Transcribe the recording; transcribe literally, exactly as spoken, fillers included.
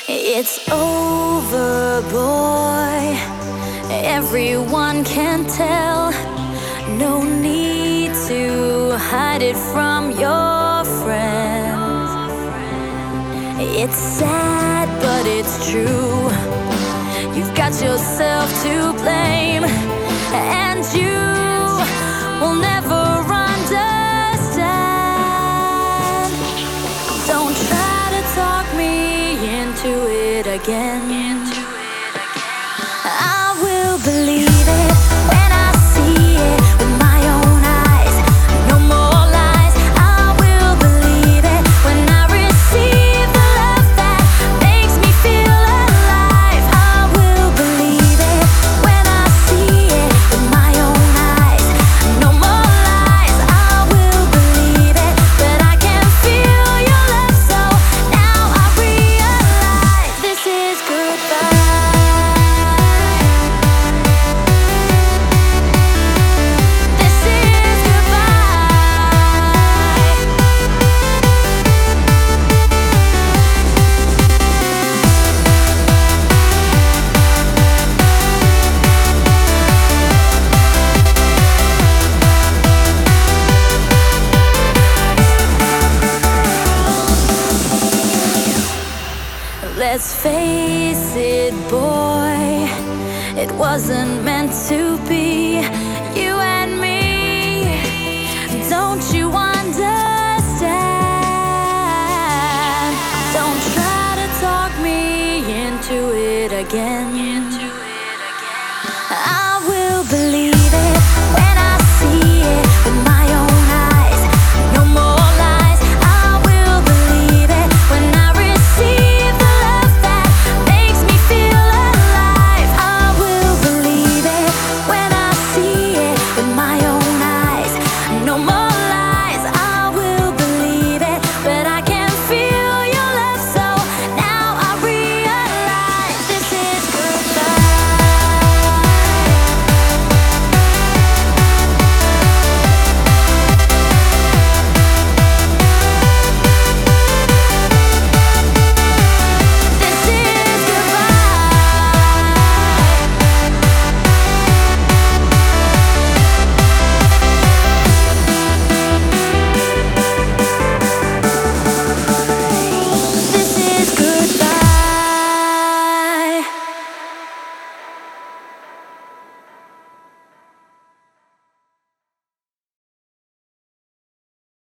It's over, boy. Everyone can tell. No need to hide it from your friends. It's sad, but it's true. You've got yourself to blame, and you will never understand. Don't try to talk me into it again. I will believe it when I see it with my own eyes. No more lies. I will believe it when I receive the love that makes me feel alive. I will believe it when I see it with my own eyes. No more lies. I will believe it that I can feel your love. So now I realize this is goodbye. Let's face it, boy, it wasn't meant to be you and me. Don't you understand? Don't try to talk me into it again.